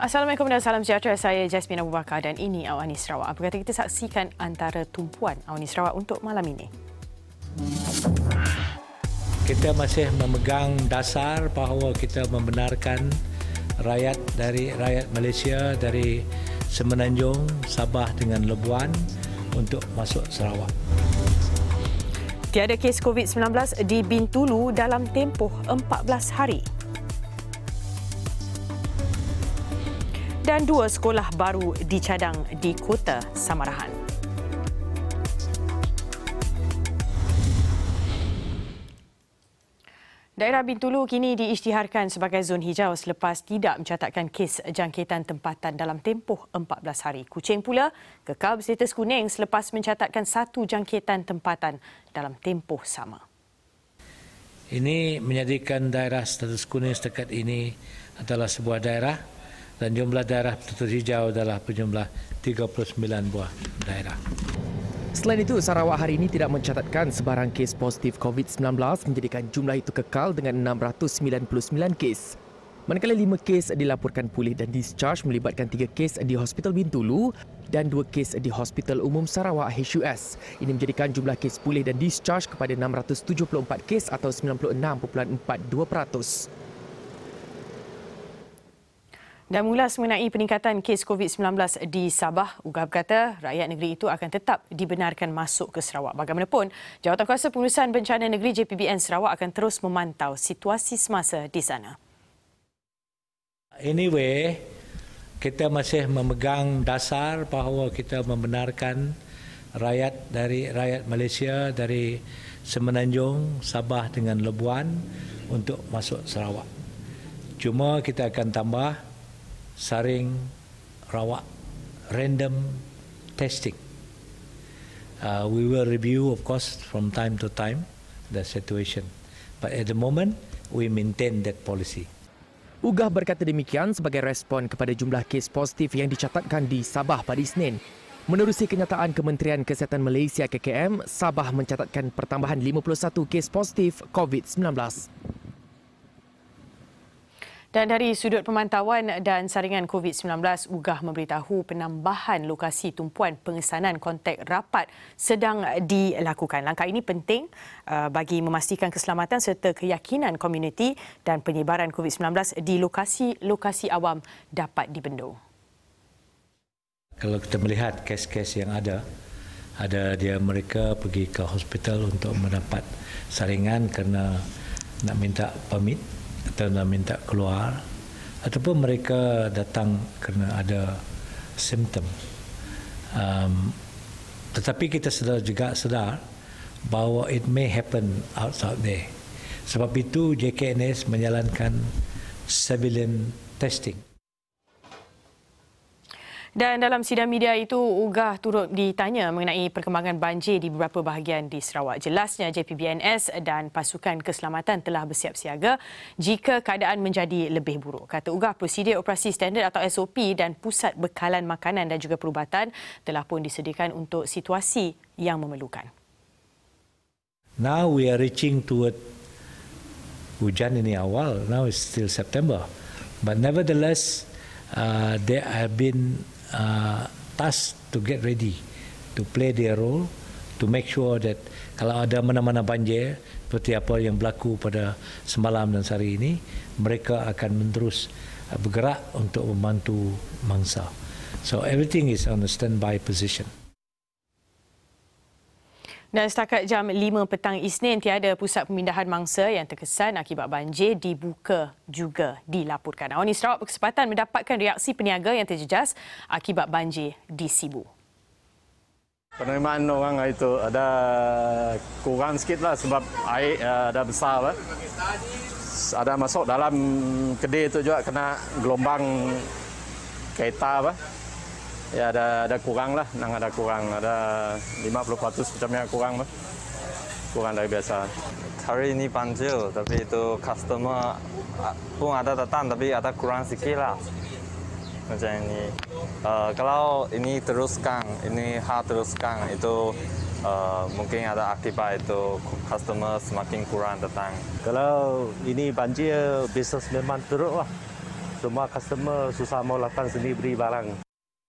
Assalamualaikum dan salam sejahtera. Saya Jasmine Abu Bakar dan ini Awani Sarawak. Apa kata kita saksikan antara tumpuan Awani Sarawak untuk malam ini. Kita masih memegang dasar bahawa kita membenarkan rakyat Malaysia dari Semenanjung, Sabah dengan Labuan untuk masuk Sarawak. Tiada kes COVID-19 di Bintulu dalam tempoh 14 hari. Dan 2 sekolah baru dicadang di Kota Samarahan. Daerah Bintulu kini diisytiharkan sebagai zon hijau selepas tidak mencatatkan kes jangkitan tempatan dalam tempoh 14 hari. Kuching pula kekal berstatus kuning selepas mencatatkan 1 jangkitan tempatan dalam tempoh sama. Ini menjadikan daerah status kuning setakat ini adalah sebuah daerah dan jumlah daerah berstatus hijau adalah berjumlah 39 buah daerah. Selain itu, Sarawak hari ini tidak mencatatkan sebarang kes positif COVID-19 menjadikan jumlah itu kekal dengan 699 kes. Manakala 5 kes dilaporkan pulih dan discharge melibatkan 3 kes di Hospital Bintulu dan 2 kes di Hospital Umum Sarawak HUS. Ini menjadikan jumlah kes pulih dan discharge kepada 674 kes atau 96.42%. Dan mengulas mengenai peningkatan kes COVID-19 di Sabah, UGAH berkata rakyat negeri itu akan tetap dibenarkan masuk ke Sarawak. Bagaimanapun, Jawatankuasa Pengurusan Bencana Negeri JPBN Sarawak akan terus memantau situasi semasa di sana. Anyway, kita masih memegang dasar bahawa kita membenarkan rakyat Malaysia dari Semenanjung, Sabah dengan Labuan untuk masuk Sarawak. Cuma kita akan tambah saring rawak random testing. We will review, of course, from time to time the situation. But at the moment, we maintain that policy. UGAH berkata demikian sebagai respon kepada jumlah kes positif yang dicatatkan di Sabah pada Isnin. Menerusi kenyataan Kementerian Kesihatan Malaysia KKM, Sabah mencatatkan pertambahan 51 kes positif COVID-19. Dan dari sudut pemantauan dan saringan COVID-19, UGAH memberitahu penambahan lokasi tumpuan pengesanan kontak rapat sedang dilakukan. Langkah ini penting bagi memastikan keselamatan serta keyakinan komuniti dan penyebaran COVID-19 di lokasi-lokasi awam dapat dibendung. Kalau kita melihat kes-kes yang ada dia mereka pergi ke hospital untuk mendapat saringan kerana nak minta permit atau nak minta keluar, ataupun mereka datang kerana ada simptom. Tetapi kita juga sedar bahawa it may happen outside there. Sebab itu JKNS menjalankan surveillance testing. Dan dalam sidang media itu, UGAH turut ditanya mengenai perkembangan banjir di beberapa bahagian di Sarawak. Jelasnya JPBNS dan pasukan keselamatan telah bersiap siaga jika keadaan menjadi lebih buruk. Kata UGAH, prosedur operasi standard atau SOP dan pusat bekalan makanan dan juga perubatan telah pun disediakan untuk situasi yang memerlukan. Now we are reaching toward hujan ini awal. Now it's still September. But nevertheless, there have been tasked to get ready to play their role to make sure that kalau ada mana-mana banjir seperti apa yang berlaku pada semalam dan sehari ini, mereka akan terus bergerak untuk membantu mangsa. So everything is on a standby position. Dan setakat jam 5 petang Isnin, tiada pusat pemindahan mangsa yang terkesan akibat banjir dibuka juga dilaporkan. Awani Sarawak berkesempatan mendapatkan reaksi peniaga yang terjejas akibat banjir di Sibu. Penerimaan orang itu ada kurang sikit lah sebab air ada besar. Ada masuk dalam kedai itu juga kena gelombang kereta. Ya ada kurang lah, ada kurang, ada 50% macamnya kurang dari biasa. Hari ini banjir, tapi itu customer pun ada datang, tapi ada kurang sikit lah. Macam ini. Kalau ini teruskan, itu mungkin ada akibat itu customer semakin kurang datang. Kalau ini banjir, bisnes memang teruk lah. semua customer susah mau datang sini beli barang.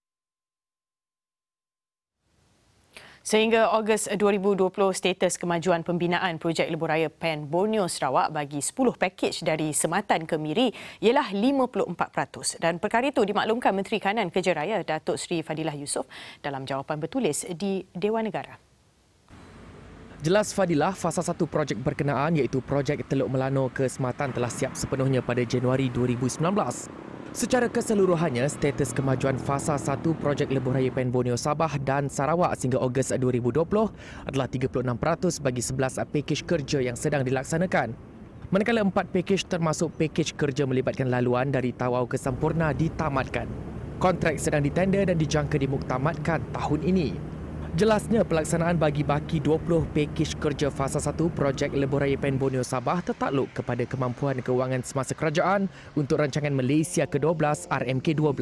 Sehingga Ogos 2020, status kemajuan pembinaan projek lebuh raya PAN Borneo Sarawak bagi 10 pakej dari Sematan ke Miri ialah 54%. Dan perkara itu dimaklumkan Menteri Kanan Kerja Raya Datuk Seri Fadilah Yusof dalam jawapan bertulis di Dewan Negara. Jelas Fadilah, fasa 1 projek berkenaan iaitu projek Teluk Melano ke Sematan telah siap sepenuhnya pada Januari 2019. Secara keseluruhannya, status kemajuan fasa 1 projek lebuh raya PAN Borneo Sabah dan Sarawak sehingga Ogos 2020 adalah 36% bagi 11 pakej kerja yang sedang dilaksanakan. Manakala 4 pakej termasuk pakej kerja melibatkan laluan dari Tawau ke Sampurna ditamatkan. Kontrak sedang ditender dan dijangka dimuktamadkan tahun ini. Jelasnya pelaksanaan bagi baki 20 pakej kerja fasa 1 projek lebuh raya PAN Borneo Sabah tertakluk kepada kemampuan kewangan semasa kerajaan untuk rancangan Malaysia ke-12 RMK-12.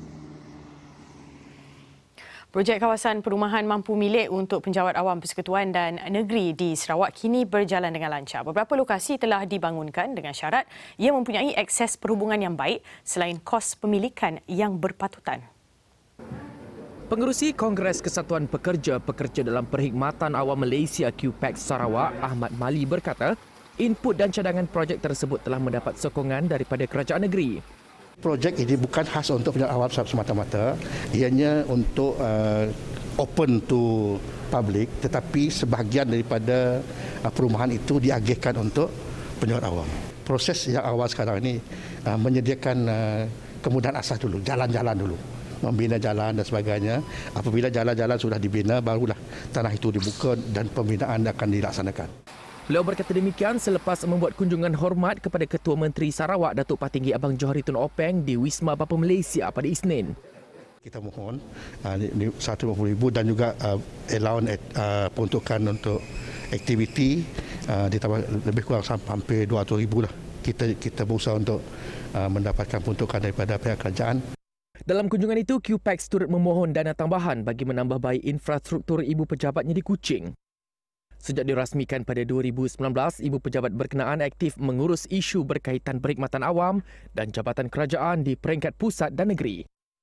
Projek kawasan perumahan mampu milik untuk penjawat awam Persekutuan dan Negeri di Sarawak kini berjalan dengan lancar. Beberapa lokasi telah dibangunkan dengan syarat ia mempunyai akses perhubungan yang baik selain kos pemilikan yang berpatutan. Pengerusi Kongres Kesatuan Pekerja dalam Perkhidmatan Awam Malaysia QPEX Sarawak, Ahmad Mali berkata, input dan cadangan projek tersebut telah mendapat sokongan daripada kerajaan negeri. Projek ini bukan khas untuk penjawat awam semata-mata, ianya untuk open to public, tetapi sebahagian daripada perumahan itu diagihkan untuk penjawat awam. Proses yang awal sekarang ini menyediakan kemudahan asas dulu, jalan-jalan dulu. Membina jalan dan sebagainya. Apabila jalan-jalan sudah dibina, barulah tanah itu dibuka dan pembinaan akan dilaksanakan. Beliau berkata demikian selepas membuat kunjungan hormat kepada Ketua Menteri Sarawak Datuk Patinggi Abang Johari Tun Openg di Wisma Bapa Malaysia pada Isnin. Kita mohon 150,000 dan juga allowance peruntukan untuk aktiviti ditambah lebih kurang hampir 200,000 lah. Kita berusaha untuk mendapatkan peruntukan daripada pihak kerajaan. Dalam kunjungan itu, QPEX turut memohon dana tambahan bagi menambah baik infrastruktur ibu pejabatnya di Kuching. Sejak dirasmikan pada 2019, ibu pejabat berkenaan aktif mengurus isu berkaitan perkhidmatan awam dan jabatan kerajaan di peringkat pusat dan negeri.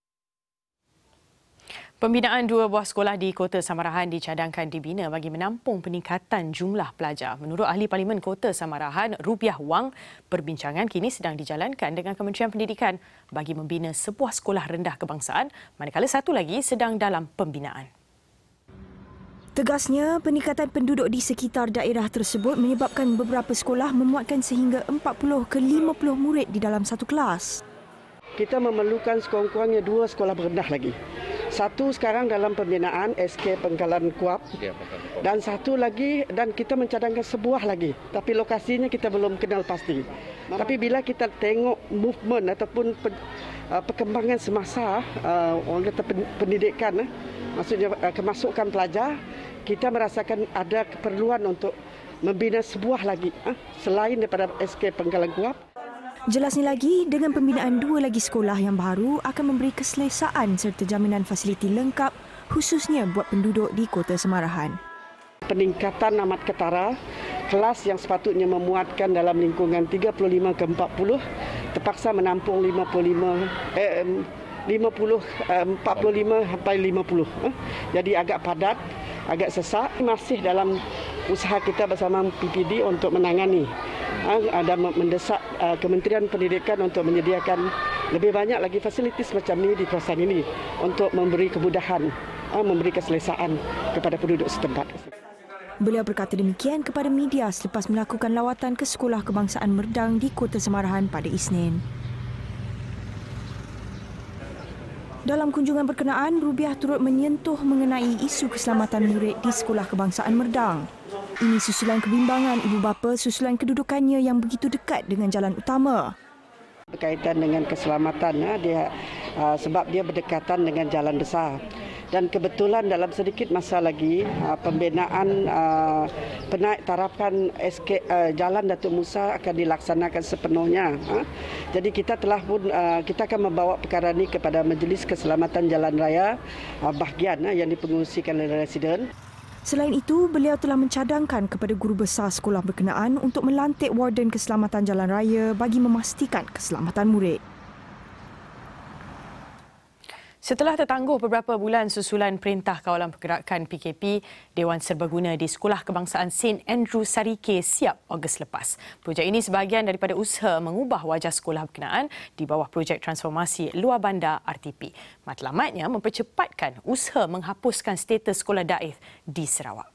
Pembinaan 2 buah sekolah di Kota Samarahan dicadangkan dibina bagi menampung peningkatan jumlah pelajar. Menurut Ahli Parlimen Kota Samarahan, Rubiah Wang, perbincangan kini sedang dijalankan dengan Kementerian Pendidikan bagi membina sebuah sekolah rendah kebangsaan, manakala satu lagi sedang dalam pembinaan. Tegasnya, peningkatan penduduk di sekitar daerah tersebut menyebabkan beberapa sekolah memuatkan sehingga 40 ke 50 murid di dalam satu kelas. Kita memerlukan sekurang-kurangnya 2 sekolah berendah lagi. Satu sekarang dalam pembinaan SK Pengkalan Kuap dan satu lagi, dan kita mencadangkan sebuah lagi. Tapi lokasinya kita belum kenal pasti. Tapi bila kita tengok movement ataupun perkembangan semasa orang kata pendidikan, maksudnya kemasukan pelajar, kita merasakan ada keperluan untuk membina sebuah lagi selain daripada SK Pengkalan Kuap. Jelasnya lagi, dengan pembinaan 2 lagi sekolah yang baru akan memberi keselesaan serta jaminan fasiliti lengkap khususnya buat penduduk di Kota Samarahan. Peningkatan amat ketara, kelas yang sepatutnya memuatkan dalam lingkungan 35 ke 40 terpaksa menampung 45 sampai 50. Jadi agak padat, agak sesak. Masih dalam usaha kita bersama PPD untuk menangani dan mendesak Kementerian Pendidikan untuk menyediakan lebih banyak lagi fasilitis macam ini di kawasan ini untuk memberi kemudahan, memberi keselesaan kepada penduduk setempat. Beliau berkata demikian kepada media selepas melakukan lawatan ke Sekolah Kebangsaan Merdang di Kota Samarahan pada Isnin. Dalam kunjungan berkenaan, Rubiah turut menyentuh mengenai isu keselamatan murid di Sekolah Kebangsaan Merdang. Ini susulan kebimbangan ibu bapa susulan kedudukannya yang begitu dekat dengan jalan utama. Berkaitan dengan keselamatan, sebab dia berdekatan dengan jalan besar. Dan kebetulan dalam sedikit masa lagi, pembinaan penaik tarakan Jalan Datuk Musa akan dilaksanakan sepenuhnya. Jadi kita akan membawa perkara ini kepada Majlis Keselamatan Jalan Raya bahagian yang dipengerusikan oleh residen. Selain itu, beliau telah mencadangkan kepada guru besar sekolah berkenaan untuk melantik warden keselamatan jalan raya bagi memastikan keselamatan murid. Setelah tertangguh beberapa bulan susulan Perintah Kawalan Pergerakan PKP, Dewan Serbaguna di Sekolah Kebangsaan St. Andrew Sarike siap Ogos lepas. Projek ini sebahagian daripada usaha mengubah wajah sekolah berkenaan di bawah projek transformasi luar bandar RTP. Matlamatnya mempercepatkan usaha menghapuskan status sekolah daif di Sarawak.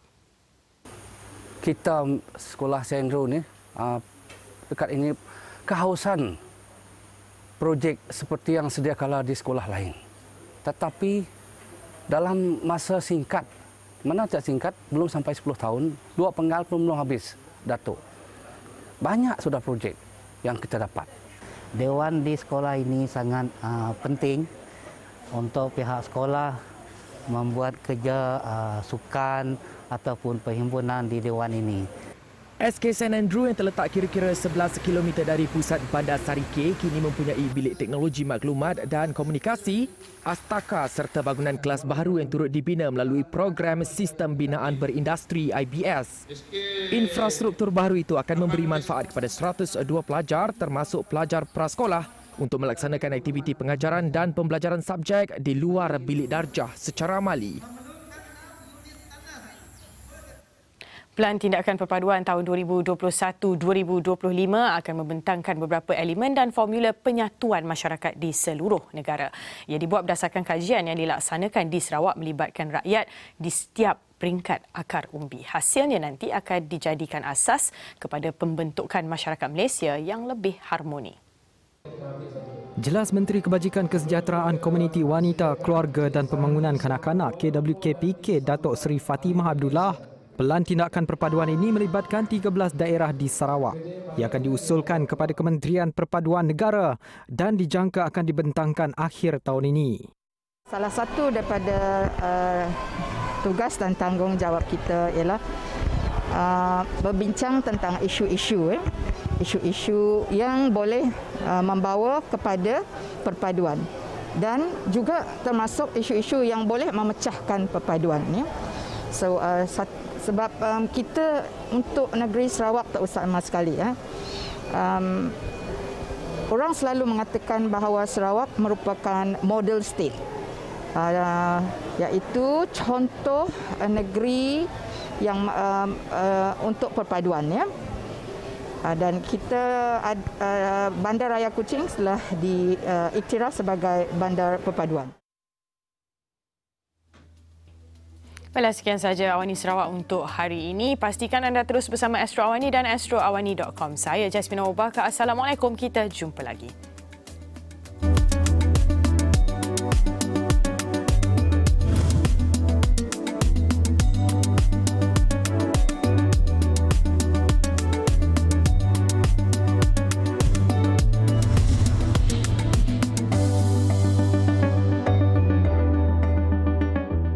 Kita Sekolah St. Andrew ni dekat ini kehausan projek seperti yang sedia kala di sekolah lain. Tetapi dalam masa singkat, mana tak singkat, belum sampai 10 tahun, 2 penggal pun belum habis, Datuk. Banyak sudah projek yang kita dapat. Dewan di sekolah ini sangat penting untuk pihak sekolah membuat kerja sukan ataupun perhimpunan di Dewan ini. SK St. Andrew yang terletak kira-kira 11 km dari pusat bandar Sarike kini mempunyai bilik teknologi maklumat dan komunikasi, astaka serta bangunan kelas baharu yang turut dibina melalui program Sistem Binaan Berindustri IBS. Infrastruktur baru itu akan memberi manfaat kepada 102 pelajar termasuk pelajar prasekolah untuk melaksanakan aktiviti pengajaran dan pembelajaran subjek di luar bilik darjah secara amali. Pelan Tindakan Perpaduan tahun 2021-2025 akan membentangkan beberapa elemen dan formula penyatuan masyarakat di seluruh negara. Ia dibuat berdasarkan kajian yang dilaksanakan di Sarawak melibatkan rakyat di setiap peringkat akar umbi. Hasilnya nanti akan dijadikan asas kepada pembentukan masyarakat Malaysia yang lebih harmoni. Jelas Menteri Kebajikan Kesejahteraan Komuniti Wanita, Keluarga dan Pembangunan Kanak-kanak KWKPK Datuk Seri Fatimah Abdullah, Pelan Tindakan Perpaduan ini melibatkan 13 daerah di Sarawak. Ia akan diusulkan kepada Kementerian Perpaduan Negara dan dijangka akan dibentangkan akhir tahun ini. Salah satu daripada tugas dan tanggungjawab kita ialah berbincang tentang isu-isu yang boleh membawa kepada perpaduan dan juga termasuk isu-isu yang boleh memecahkan perpaduan. So, sebab kita untuk negeri Sarawak tak usah emas sekali. Orang selalu mengatakan bahawa Sarawak merupakan model state, iaitu contoh negeri yang untuk perpaduan. Dan kita Bandaraya Kuching telah diiktiraf sebagai bandar perpaduan. Baiklah, sekian sahaja Awani Sarawak untuk hari ini. Pastikan anda terus bersama Astro Awani dan astroawani.com. Saya Jasmine Obaka. Assalamualaikum. Kita jumpa lagi.